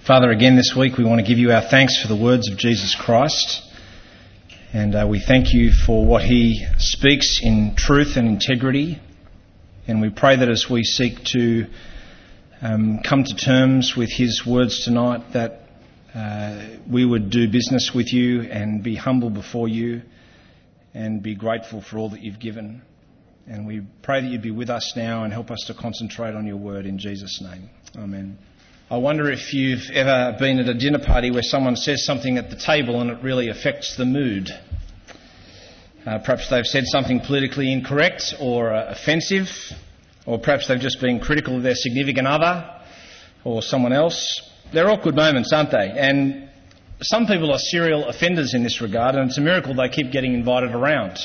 Father, again this week we want to give you our thanks for the words of Jesus Christ, and we thank you for what he speaks in truth and integrity, and we pray that as we seek to come to terms with his words tonight, that we would do business with you and be humble before you and be grateful for all that you've given. And we pray that you'd be with us now and help us to concentrate on your word in Jesus' name. Amen. I wonder if you've ever been at a dinner party where someone says something at the table and it really affects the mood. Perhaps they've said something politically incorrect or offensive, or perhaps they've just been critical of their significant other or someone else. They're awkward moments, aren't they? And some people are serial offenders in this regard, and it's a miracle they keep getting invited around.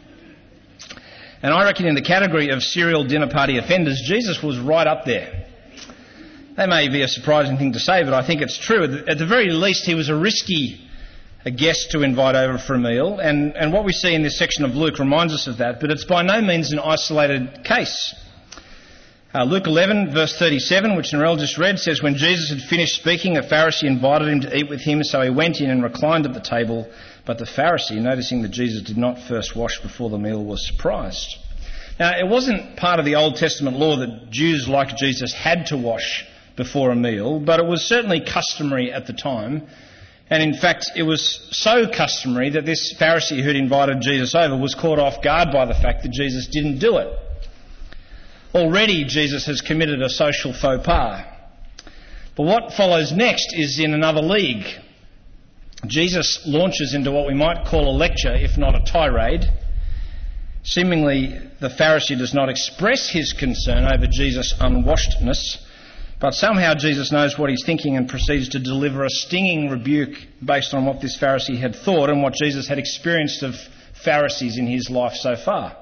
And I reckon in the category of serial dinner party offenders, Jesus was right up there. That may be a surprising thing to say, but I think it's true. At the very least, he was a risky guest to invite over for a meal, and what we see in this section of Luke reminds us of that, but it's by no means an isolated case. Luke 11, verse 37, which Narelle just read, says, "When Jesus had finished speaking, a Pharisee invited him to eat with him, so he went in and reclined at the table. But the Pharisee, noticing that Jesus did not first wash before the meal, was surprised." Now, it wasn't part of the Old Testament law that Jews like Jesus had to wash before a meal, but it was certainly customary at the time. And in fact, it was so customary that this Pharisee who'd invited Jesus over was caught off guard by the fact that Jesus didn't do it. Already Jesus has committed a social faux pas. But what follows next is in another league. Jesus launches into what we might call a lecture, if not a tirade. Seemingly, the Pharisee does not express his concern over Jesus' unwashedness, but somehow Jesus knows what he's thinking and proceeds to deliver a stinging rebuke based on what this Pharisee had thought and what Jesus had experienced of Pharisees in his life so far.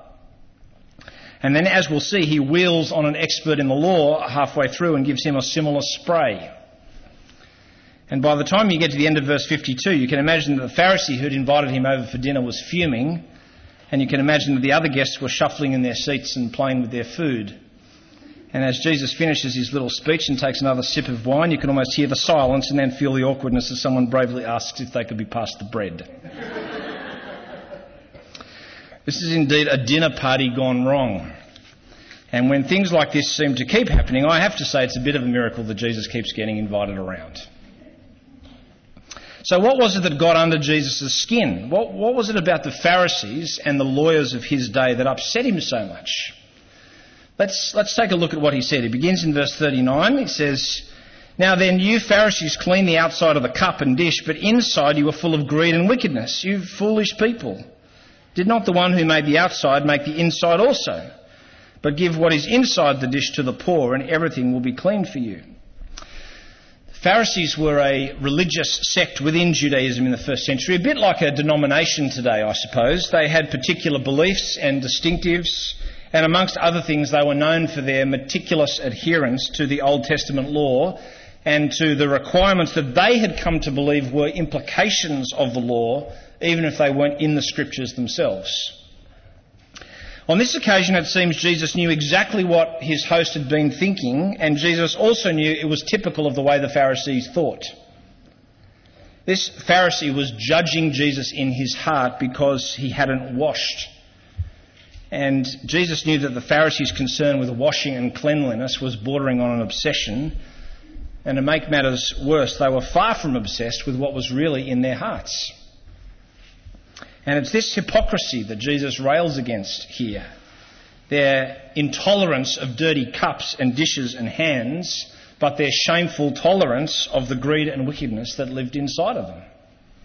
And then, as we'll see, he wheels on an expert in the law halfway through and gives him a similar spray. And by the time you get to the end of verse 52, you can imagine that the Pharisee who'd invited him over for dinner was fuming, and you can imagine that the other guests were shuffling in their seats and playing with their food. And as Jesus finishes his little speech and takes another sip of wine, you can almost hear the silence and then feel the awkwardness as someone bravely asks if they could be passed the bread. This is indeed a dinner party gone wrong. And when things like this seem to keep happening, I have to say it's a bit of a miracle that Jesus keeps getting invited around. So what was it that got under Jesus' skin? What was it about the Pharisees and the lawyers of his day that upset him so much? Let's take a look at what he said. He begins in verse 39. He says, "Now then, you Pharisees clean the outside of the cup and dish, but inside you are full of greed and wickedness. You foolish people. Did not the one who made the outside make the inside also? But give what is inside the dish to the poor, and everything will be clean for you." The Pharisees were a religious sect within Judaism in the first century, a bit like a denomination today, I suppose. They had particular beliefs and distinctives, and amongst other things, they were known for their meticulous adherence to the Old Testament law and to the requirements that they had come to believe were implications of the law, even if they weren't in the scriptures themselves. On this occasion, it seems Jesus knew exactly what his host had been thinking, and Jesus also knew it was typical of the way the Pharisees thought. This Pharisee was judging Jesus in his heart because he hadn't washed. And Jesus knew that the Pharisees' concern with washing and cleanliness was bordering on an obsession. And to make matters worse, they were far from obsessed with what was really in their hearts. And it's this hypocrisy that Jesus rails against here. Their intolerance of dirty cups and dishes and hands, but their shameful tolerance of the greed and wickedness that lived inside of them.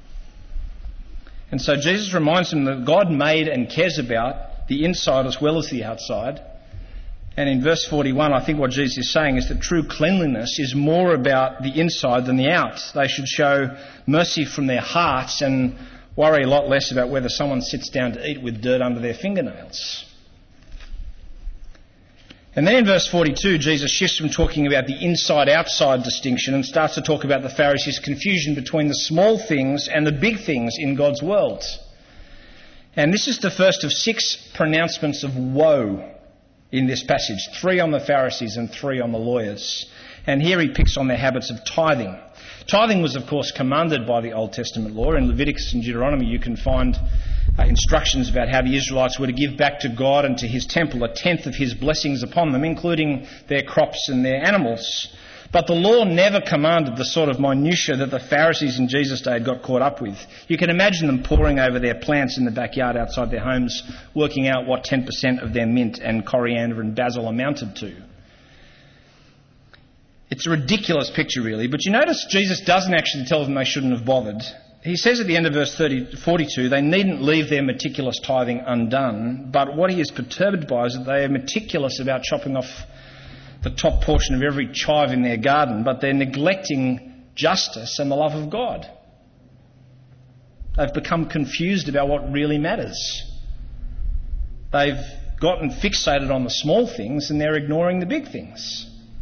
And so Jesus reminds them that God made and cares about the inside as well as the outside. And in verse 41, I think what Jesus is saying is that true cleanliness is more about the inside than the out. They should show mercy from their hearts and worry a lot less about whether someone sits down to eat with dirt under their fingernails. And then in verse 42, Jesus shifts from talking about the inside-outside distinction and starts to talk about the Pharisees' confusion between the small things and the big things in God's world. And this is the first of 6 pronouncements of woe in this passage, 3 on the Pharisees and 3 on the lawyers. And here he picks on their habits of tithing. Tithing was, of course, commanded by the Old Testament law. In Leviticus and Deuteronomy you can find instructions about how the Israelites were to give back to God and to his temple a tenth of his blessings upon them, including their crops and their animals. But the law never commanded the sort of minutiae that the Pharisees in Jesus' day had got caught up with. You can imagine them poring over their plants in the backyard outside their homes, working out what 10% of their mint and coriander and basil amounted to. It's a ridiculous picture, really, but you notice Jesus doesn't actually tell them they shouldn't have bothered. He says at the end of verse 42, they needn't leave their meticulous tithing undone, but what he is perturbed by is that they are meticulous about chopping off the top portion of every chive in their garden, but they're neglecting justice and the love of God. They've become confused about what really matters. They've gotten fixated on the small things and they're ignoring the big things.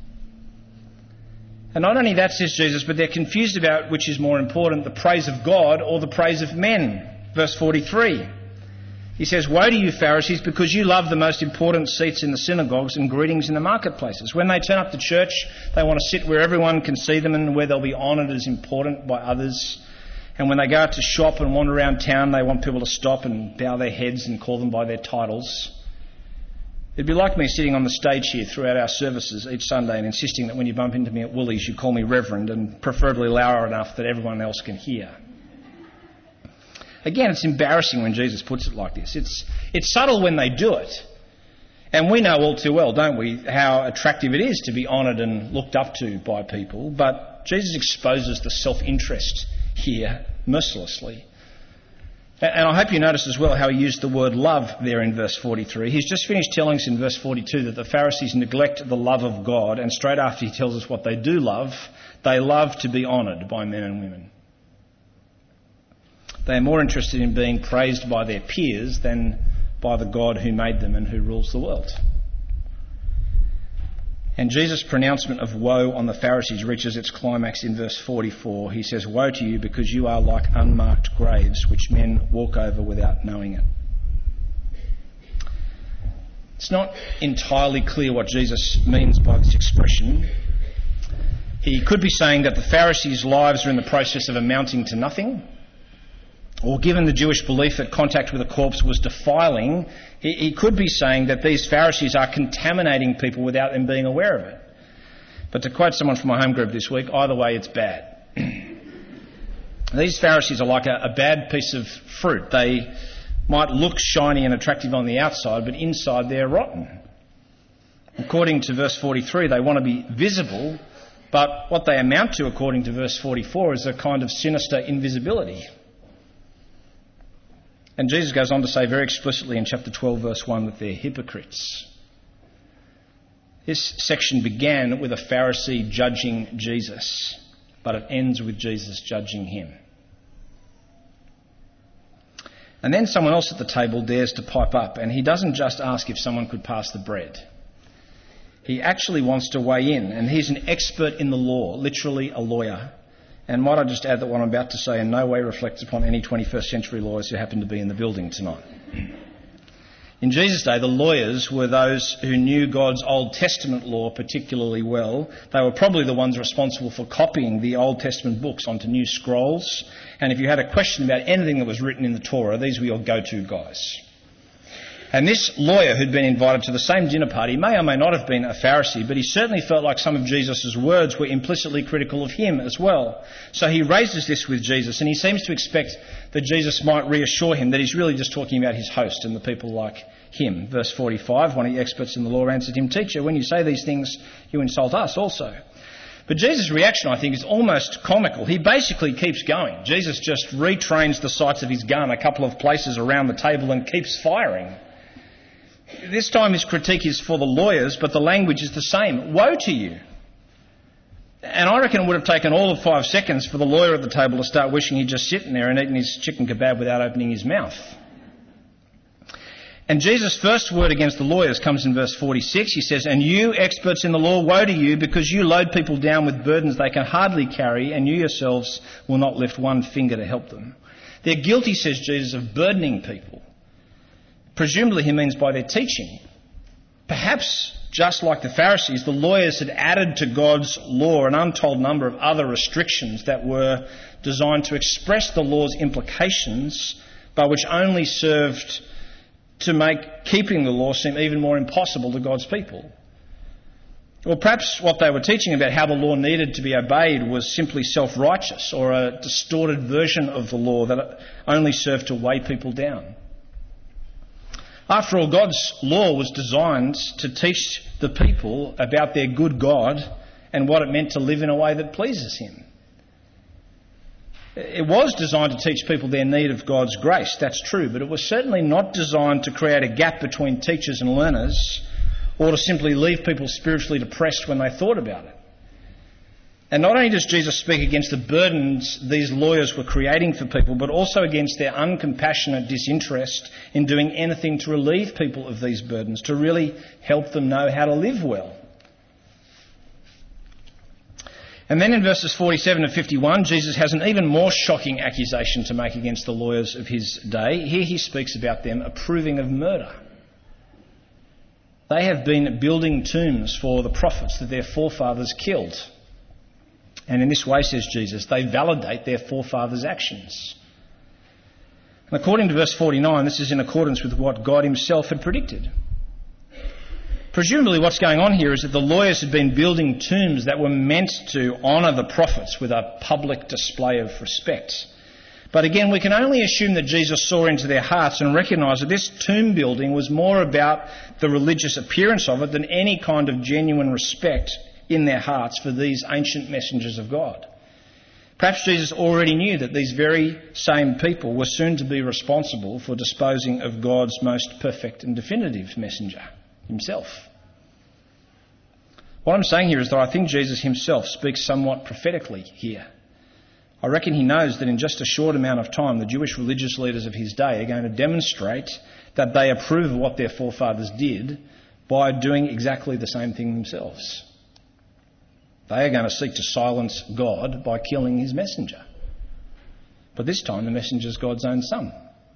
And not only that, says Jesus, but they're confused about which is more important, the praise of God or the praise of men. Verse 43. He says, "Woe to you, Pharisees, because you love the most important seats in the synagogues and greetings in the marketplaces." When they turn up to church, they want to sit where everyone can see them and where they'll be honoured as important by others. And when they go out to shop and wander around town, they want people to stop and bow their heads and call them by their titles. It'd be like me sitting on the stage here throughout our services each Sunday and insisting that when you bump into me at Woolies, you call me Reverend, and preferably loud enough that everyone else can hear. Again, it's embarrassing when Jesus puts it like this. It's subtle when they do it. And we know all too well, don't we, how attractive it is to be honoured and looked up to by people. But Jesus exposes the self-interest here mercilessly. And I hope you notice as well how he used the word love there in verse 43. He's just finished telling us in verse 42 that the Pharisees neglect the love of God, and straight after he tells us what they do love, they love to be honoured by men and women. They are more interested in being praised by their peers than by the God who made them and who rules the world. And Jesus' pronouncement of woe on the Pharisees reaches its climax in verse 44. He says, "Woe to you, because you are like unmarked graves, which men walk over without knowing it." It's not entirely clear what Jesus means by this expression. He could be saying that the Pharisees' lives are in the process of amounting to nothing. Or given the Jewish belief that contact with a corpse was defiling, he could be saying that these Pharisees are contaminating people without them being aware of it. But to quote someone from my home group this week, either way it's bad. These Pharisees are like a bad piece of fruit. They might look shiny and attractive on the outside, but inside they're rotten. According to verse 43, they want to be visible, but what they amount to, according to verse 44, is a kind of sinister invisibility. And Jesus goes on to say very explicitly in chapter 12, verse 1, that they're hypocrites. This section began with a Pharisee judging Jesus, but it ends with Jesus judging him. And then someone else at the table dares to pipe up, and he doesn't just ask if someone could pass the bread. He actually wants to weigh in, and he's an expert in the law, literally a lawyer. And might I just add that what I'm about to say in no way reflects upon any 21st century lawyers who happen to be in the building tonight. In Jesus' day, the lawyers were those who knew God's Old Testament law particularly well. They were probably the ones responsible for copying the Old Testament books onto new scrolls. And if you had a question about anything that was written in the Torah, these were your go-to guys. And this lawyer who'd been invited to the same dinner party may or may not have been a Pharisee, but he certainly felt like some of Jesus' words were implicitly critical of him as well. So he raises this with Jesus, and he seems to expect that Jesus might reassure him that he's really just talking about his host and the people like him. Verse 45, one of the experts in the law answered him, "Teacher, when you say these things, you insult us also." But Jesus' reaction, I think, is almost comical. He basically keeps going. Jesus just retrains the sights of his gun a couple of places around the table and keeps firing. This time his critique is for the lawyers, but the language is the same. Woe to you. And I reckon it would have taken all of 5 seconds for the lawyer at the table to start wishing he'd just sitting there and eaten his chicken kebab without opening his mouth. And Jesus' first word against the lawyers comes in verse 46. He says, "And you, experts in the law, woe to you, because you load people down with burdens they can hardly carry, and you yourselves will not lift one finger to help them." They're guilty, says Jesus, of burdening people. Presumably he means by their teaching. Perhaps, just like the Pharisees, the lawyers had added to God's law an untold number of other restrictions that were designed to express the law's implications, but which only served to make keeping the law seem even more impossible to God's people. Or perhaps what they were teaching about how the law needed to be obeyed was simply self-righteous, or a distorted version of the law that only served to weigh people down. After all, God's law was designed to teach the people about their good God and what it meant to live in a way that pleases Him. It was designed to teach people their need of God's grace, that's true, but it was certainly not designed to create a gap between teachers and learners, or to simply leave people spiritually depressed when they thought about it. And not only does Jesus speak against the burdens these lawyers were creating for people, but also against their uncompassionate disinterest in doing anything to relieve people of these burdens, to really help them know how to live well. And then in verses 47 and 51, Jesus has an even more shocking accusation to make against the lawyers of his day. Here he speaks about them approving of murder. They have been building tombs for the prophets that their forefathers killed. And in this way, says Jesus, they validate their forefathers' actions. And according to verse 49, this is in accordance with what God himself had predicted. Presumably what's going on here is that the lawyers had been building tombs that were meant to honour the prophets with a public display of respect. But again, we can only assume that Jesus saw into their hearts and recognised that this tomb building was more about the religious appearance of it than any kind of genuine respect in their hearts for these ancient messengers of God. Perhaps Jesus already knew that these very same people were soon to be responsible for disposing of God's most perfect and definitive messenger, himself. What I'm saying here is that I think Jesus himself speaks somewhat prophetically here. I reckon he knows that in just a short amount of time, the Jewish religious leaders of his day are going to demonstrate that they approve of what their forefathers did by doing exactly the same thing themselves. They are going to seek to silence God by killing his messenger. But this time the messenger is God's own son.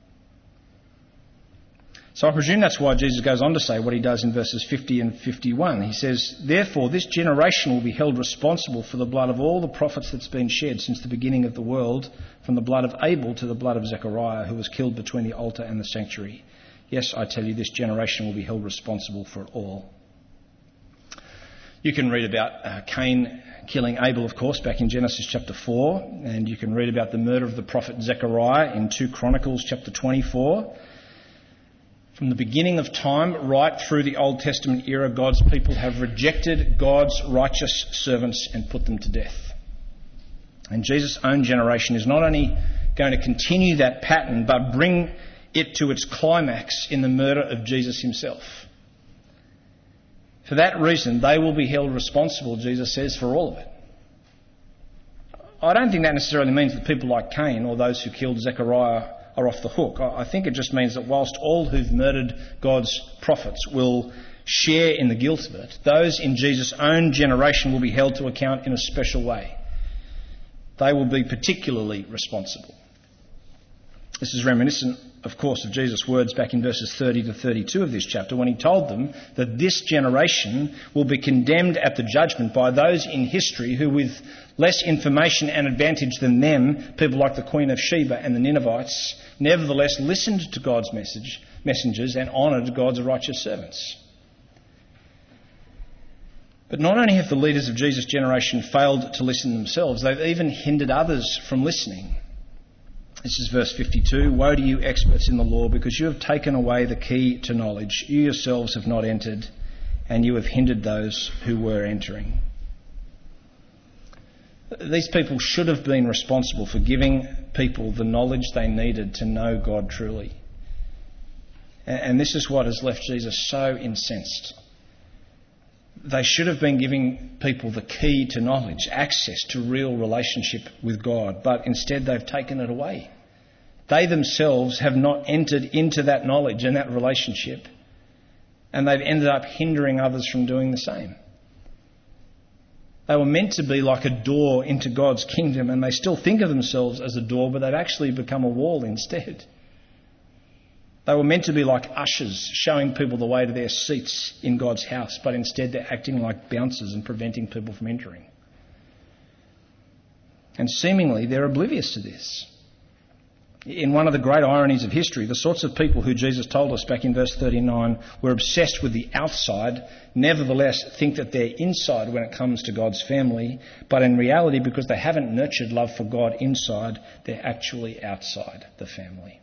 So I presume that's why Jesus goes on to say what he does in verses 50 and 51. He says, "Therefore this generation will be held responsible for the blood of all the prophets that's been shed since the beginning of the world, from the blood of Abel to the blood of Zechariah, who was killed between the altar and the sanctuary. Yes, I tell you, this generation will be held responsible for it all." You can read about Cain killing Abel, of course, back in Genesis chapter 4, and you can read about the murder of the prophet Zechariah in 2 Chronicles chapter 24. From the beginning of time right through the Old Testament era, God's people have rejected God's righteous servants and put them to death. And Jesus' own generation is not only going to continue that pattern, but bring it to its climax in the murder of Jesus himself. For that reason, they will be held responsible, Jesus says, for all of it. I don't think that necessarily means that people like Cain or those who killed Zechariah are off the hook. I think it just means that whilst all who've murdered God's prophets will share in the guilt of it, those in Jesus' own generation will be held to account in a special way. They will be particularly responsible. This is reminiscent, of course, of Jesus' words back in verses 30 to 32 of this chapter, when he told them that this generation will be condemned at the judgment by those in history who, with less information and advantage than them, people like the Queen of Sheba and the Ninevites, nevertheless listened to God's messengers and honoured God's righteous servants. But not only have the leaders of Jesus' generation failed to listen themselves, they've even hindered others from listening. This is verse 52. "Woe to you, experts in the law, because you have taken away the key to knowledge. You yourselves have not entered, and you have hindered those who were entering." These people should have been responsible for giving people the knowledge they needed to know God truly. And this is what has left Jesus so incensed. They should have been giving people the key to knowledge, access to real relationship with God, but instead they've taken it away. They themselves have not entered into that knowledge and that relationship, and they've ended up hindering others from doing the same. They were meant to be like a door into God's kingdom, and they still think of themselves as a door, but they've actually become a wall instead. They were meant to be like ushers, showing people the way to their seats in God's house, but instead they're acting like bouncers and preventing people from entering. And seemingly they're oblivious to this. In one of the great ironies of history, the sorts of people who Jesus told us back in verse 39 were obsessed with the outside, nevertheless think that they're inside when it comes to God's family, but in reality, because they haven't nurtured love for God inside, they're actually outside the family.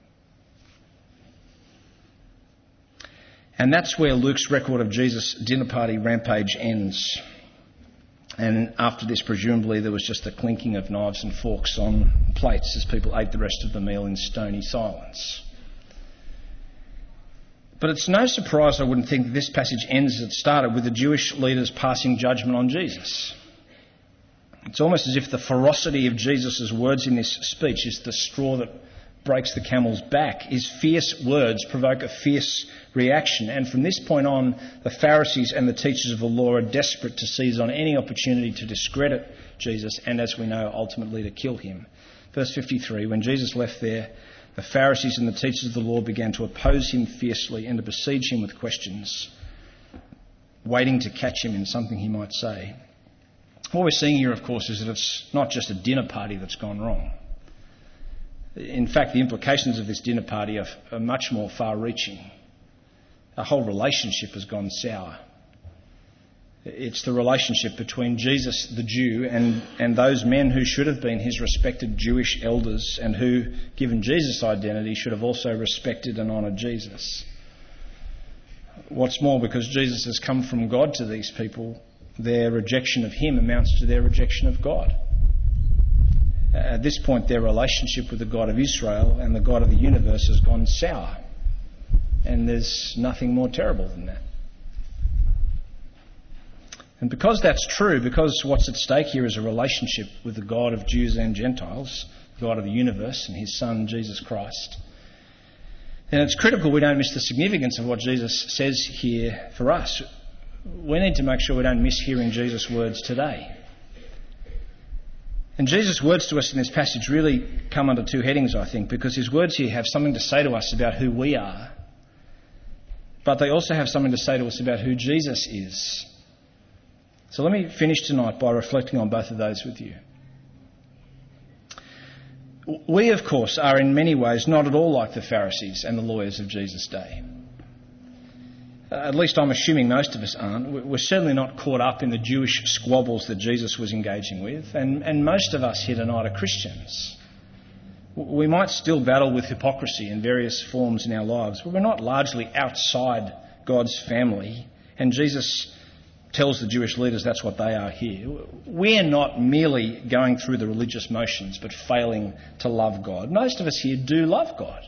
And that's where Luke's record of Jesus' dinner party rampage ends. And after this, presumably, there was just the clinking of knives and forks on plates as people ate the rest of the meal in stony silence. But it's no surprise, I wouldn't think, that this passage ends as it started, with the Jewish leaders passing judgment on Jesus. It's almost as if the ferocity of Jesus' words in this speech is the straw that breaks the camel's back. His fierce words provoke a fierce reaction, and from this point on, the Pharisees and the teachers of the law are desperate to seize on any opportunity to discredit Jesus and, as we know, ultimately to kill him. Verse 53, when Jesus left there, the Pharisees and the teachers of the law began to oppose him fiercely and to besiege him with questions, waiting to catch him in something he might say. What we're seeing here, of course, is that it's not just a dinner party that's gone wrong. In fact, the implications of this dinner party are much more far-reaching. A whole relationship has gone sour. It's the relationship between Jesus, the Jew, and those men who should have been his respected Jewish elders and who, given Jesus' identity, should have also respected and honoured Jesus. What's more, because Jesus has come from God to these people, their rejection of him amounts to their rejection of God. At this point, their relationship with the God of Israel and the God of the universe has gone sour. And there's nothing more terrible than that. And because that's true, because what's at stake here is a relationship with the God of Jews and Gentiles, the God of the universe and his Son, Jesus Christ, then it's critical we don't miss the significance of what Jesus says here for us. We need to make sure we don't miss hearing Jesus' words today. And Jesus' words to us in this passage really come under two headings, I think, because his words here have something to say to us about who we are, but they also have something to say to us about who Jesus is. So let me finish tonight by reflecting on both of those with you. We, of course, are in many ways not at all like the Pharisees and the lawyers of Jesus' day. At least I'm assuming most of us aren't. We're certainly not caught up in the Jewish squabbles that Jesus was engaging with, and most of us here tonight are Christians. We might still battle with hypocrisy in various forms in our lives, but we're not largely outside God's family, and Jesus tells the Jewish leaders that's what they are here. We're not merely going through the religious motions but failing to love God. Most of us here do love God.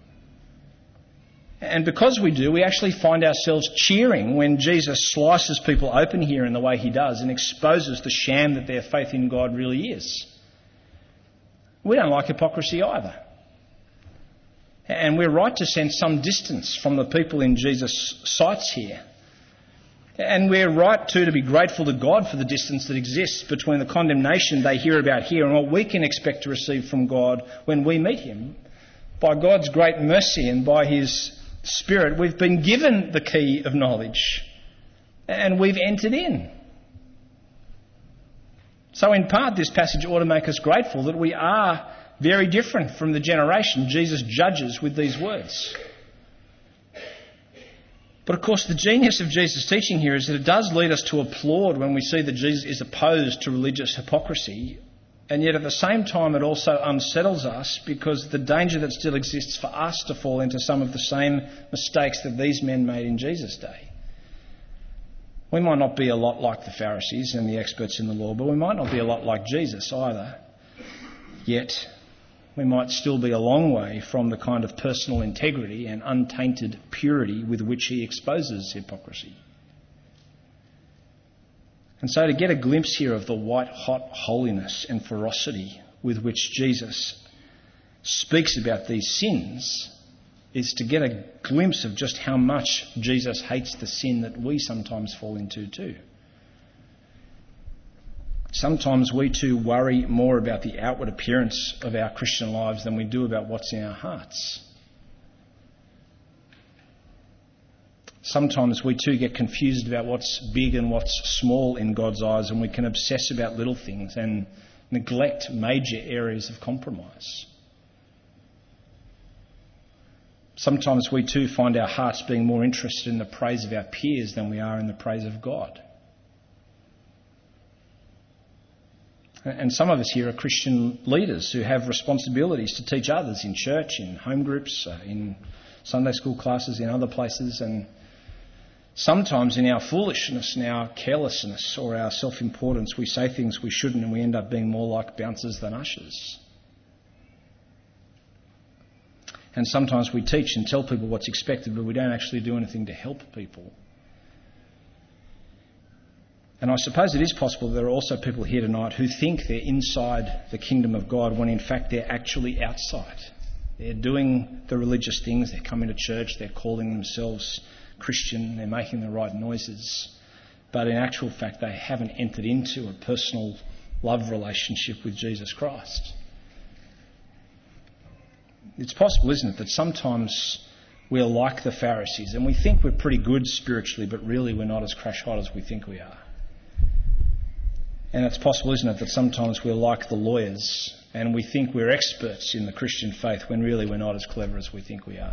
And because we do, we actually find ourselves cheering when Jesus slices people open here in the way he does and exposes the sham that their faith in God really is. We don't like hypocrisy either. And we're right to sense some distance from the people in Jesus' sights here. And we're right too to be grateful to God for the distance that exists between the condemnation they hear about here and what we can expect to receive from God when we meet him. By God's great mercy and by his Spirit, we've been given the key of knowledge and we've entered in. So in part, this passage ought to make us grateful that we are very different from the generation Jesus judges with these words. But of course, the genius of Jesus' teaching here is that it does lead us to applaud when we see that Jesus is opposed to religious hypocrisy, and yet at the same time it also unsettles us because the danger that still exists for us to fall into some of the same mistakes that these men made in Jesus' day. We might not be a lot like the Pharisees and the experts in the law, but we might not be a lot like Jesus either. Yet we might still be a long way from the kind of personal integrity and untainted purity with which he exposes hypocrisy. And so to get a glimpse here of the white-hot holiness and ferocity with which Jesus speaks about these sins is to get a glimpse of just how much Jesus hates the sin that we sometimes fall into too. Sometimes we too worry more about the outward appearance of our Christian lives than we do about what's in our hearts. sometimes we too get confused about what's big and what's small in God's eyes, and we can obsess about little things and neglect major areas of compromise. Sometimes we too find our hearts being more interested in the praise of our peers than we are in the praise of God. And some of us here are Christian leaders who have responsibilities to teach others in church, in home groups, in Sunday school classes, in other places. And sometimes in our foolishness and our carelessness or our self-importance, we say things we shouldn't, and we end up being more like bouncers than ushers. And sometimes we teach and tell people what's expected, but we don't actually do anything to help people. And I suppose it is possible there are also people here tonight who think they're inside the kingdom of God when in fact they're actually outside. They're doing the religious things, they're coming to church, they're calling themselves Christian, they're making the right noises, but in actual fact they haven't entered into a personal love relationship with Jesus Christ. It's possible, isn't it, that sometimes we're like the Pharisees and we think we're pretty good spiritually, but really we're not as crash hot as we think we are. And it's possible, isn't it, that sometimes we're like the lawyers and we think we're experts in the Christian faith when really we're not as clever as we think we are.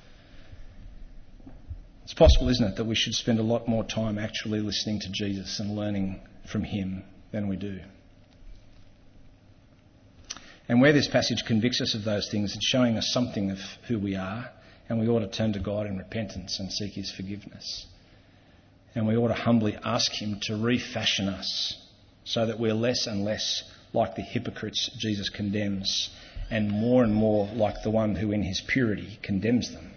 It's possible, isn't it, that we should spend a lot more time actually listening to Jesus and learning from him than we do. And where this passage convicts us of those things, it's showing us something of who we are, and we ought to turn to God in repentance and seek his forgiveness. And we ought to humbly ask him to refashion us so that we're less and less like the hypocrites Jesus condemns and more like the one who in his purity condemns them.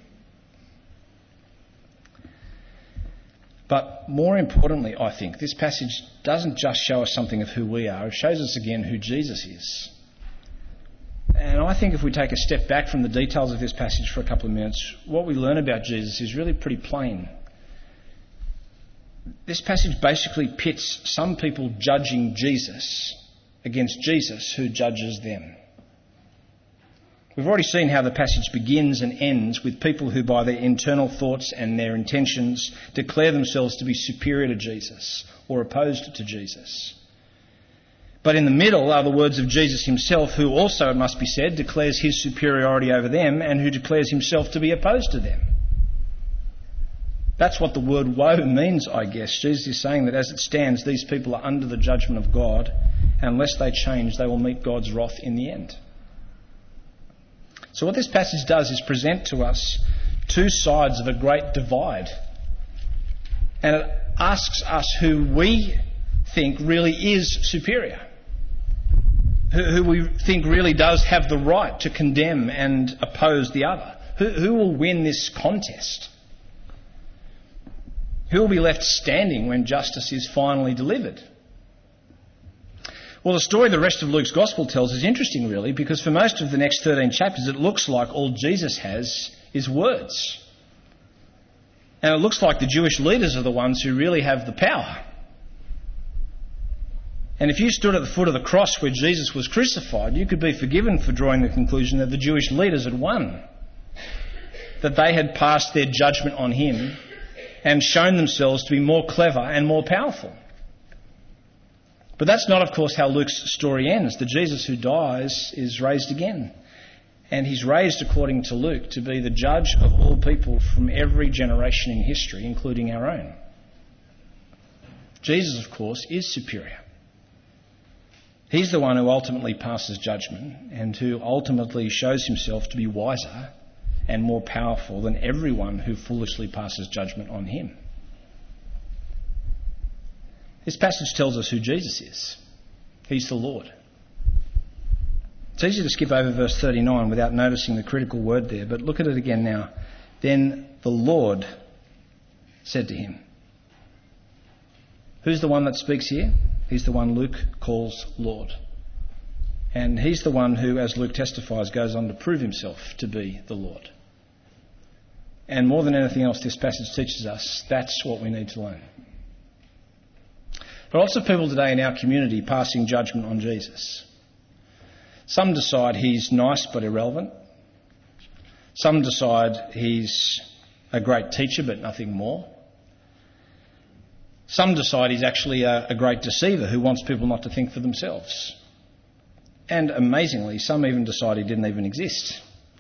But more importantly, I think, this passage doesn't just show us something of who we are, it shows us again who Jesus is. And I think if we take a step back from the details of this passage for a couple of minutes, what we learn about Jesus is really pretty plain. This passage basically pits some people judging Jesus against Jesus who judges them. We've already seen how the passage begins and ends with people who by their internal thoughts and their intentions declare themselves to be superior to Jesus or opposed to Jesus. But in the middle are the words of Jesus himself, who also, it must be said, declares his superiority over them and who declares himself to be opposed to them. That's what the word woe means, I guess. Jesus is saying that as it stands, these people are under the judgment of God, and unless they change, they will meet God's wrath in the end. So what this passage does is present to us two sides of a great divide. And it asks us who we think really is superior, who we think really does have the right to condemn and oppose the other. Who will win this contest? Who will be left standing when justice is finally delivered? Well, the story the rest of Luke's Gospel tells is interesting, really, because for most of the next 13 chapters, it looks like all Jesus has is words. And it looks like the Jewish leaders are the ones who really have the power. And if you stood at the foot of the cross where Jesus was crucified, you could be forgiven for drawing the conclusion that the Jewish leaders had won, that they had passed their judgment on him and shown themselves to be more clever and more powerful. But that's not, of course, how Luke's story ends. The Jesus who dies is raised again. And he's raised, according to Luke, to be the judge of all people from every generation in history, including our own. Jesus, of course, is superior. He's the one who ultimately passes judgment and who ultimately shows himself to be wiser and more powerful than everyone who foolishly passes judgment on him. This passage tells us who Jesus is. He's the Lord. It's easy to skip over verse 39 without noticing the critical word there, but look at it again now. Then the Lord said to him. Who's the one that speaks here? He's the one Luke calls Lord. And he's the one who, as Luke testifies, goes on to prove himself to be the Lord. And more than anything else, this passage teaches us that's what we need to learn. There are lots of people today in our community passing judgment on Jesus. Some decide he's nice but irrelevant. Some decide he's a great teacher but nothing more. Some decide he's actually a great deceiver who wants people not to think for themselves. And amazingly, some even decide he didn't even exist.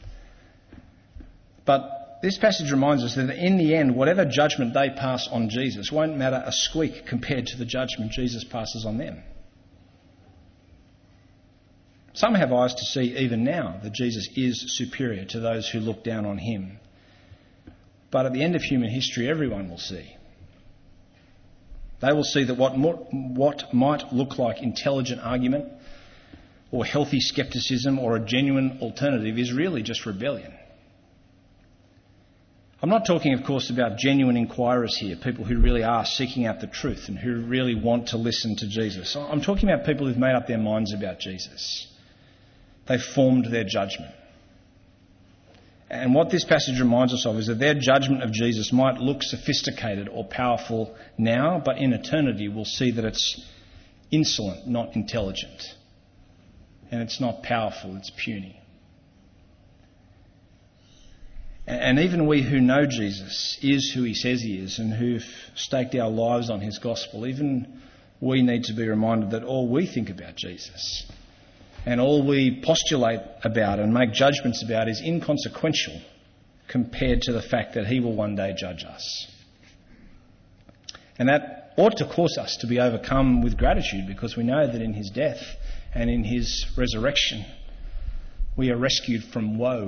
But this passage reminds us that in the end, whatever judgment they pass on Jesus won't matter a squeak compared to the judgment Jesus passes on them. Some have eyes to see even now that Jesus is superior to those who look down on him. But at the end of human history, everyone will see. They will see that what might look like intelligent argument or healthy scepticism or a genuine alternative is really just rebellion. I'm not talking, of course, about genuine inquirers here, people who really are seeking out the truth and who really want to listen to Jesus. I'm talking about people who've made up their minds about Jesus. They've formed their judgment. And what this passage reminds us of is that their judgment of Jesus might look sophisticated or powerful now, but in eternity we'll see that it's insolent, not intelligent. And it's not powerful, it's puny. And even we who know Jesus is who he says he is and who've staked our lives on his gospel, even we need to be reminded that all we think about Jesus and all we postulate about and make judgments about is inconsequential compared to the fact that he will one day judge us. And that ought to cause us to be overcome with gratitude, because we know that in his death and in his resurrection we are rescued from woe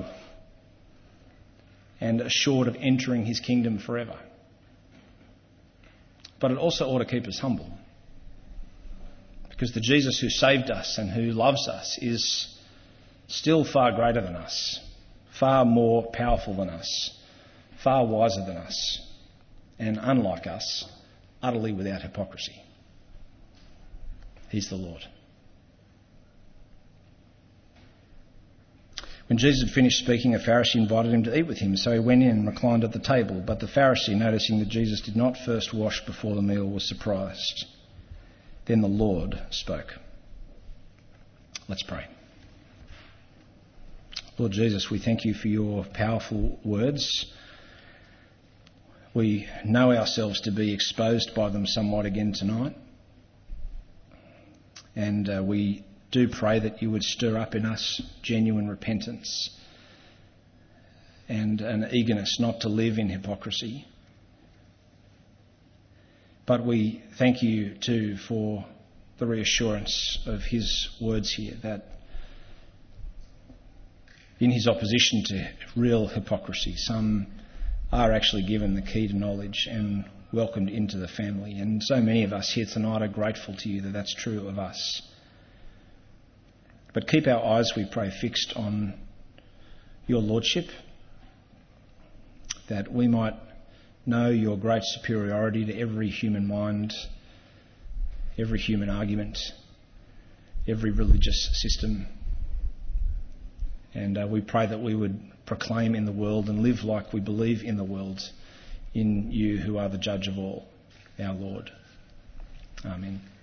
and assured of entering his kingdom forever. But it also ought to keep us humble, because the Jesus who saved us and who loves us is still far greater than us, far more powerful than us, far wiser than us, and unlike us, utterly without hypocrisy. He's the Lord. When Jesus had finished speaking, a Pharisee invited him to eat with him, so he went in and reclined at the table. But the Pharisee, noticing that Jesus did not first wash before the meal, was surprised. Then the Lord spoke. Let's pray. Lord Jesus, we thank you for your powerful words. We know ourselves to be exposed by them somewhat again tonight. And we do pray that you would stir up in us genuine repentance and an eagerness not to live in hypocrisy. But we thank you too for the reassurance of his words here, that in his opposition to real hypocrisy, some are actually given the key to knowledge and welcomed into the family. And so many of us here tonight are grateful to you that that's true of us. But keep our eyes, we pray, fixed on your lordship, that we might know your great superiority to every human mind, every human argument, every religious system. And we pray that we would proclaim in the world and live like we believe in the world, in you who are the judge of all, our Lord. Amen.